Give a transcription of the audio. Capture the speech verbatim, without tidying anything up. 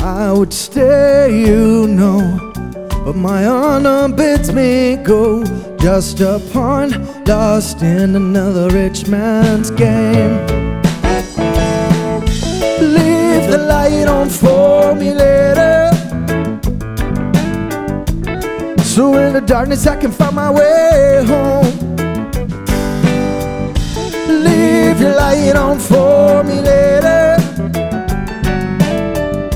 I would stay, you know, but my honor bids me go. Just a pawn lost in another rich man's game. Leave the light on for me later, so in the darkness I can find my way home. Leave your light on for